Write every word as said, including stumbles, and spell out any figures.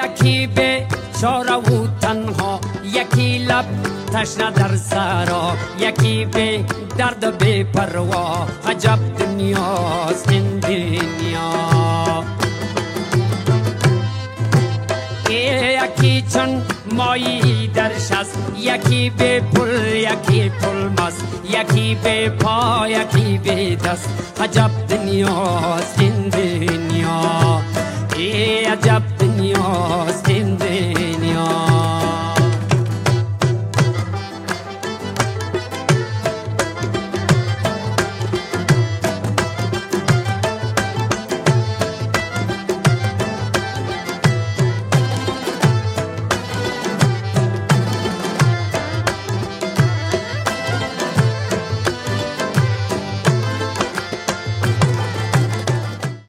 یکی به چاره و تنها، یکی لب تشنه در سرا، یکی به درد و بی پروا. عجب دنیاست این دنیا. یکی چون مایی در شست، یکی به پل یکی پل مست، یکی به پا یکی به دست. عجب دنیاست این دنیا. ای عجب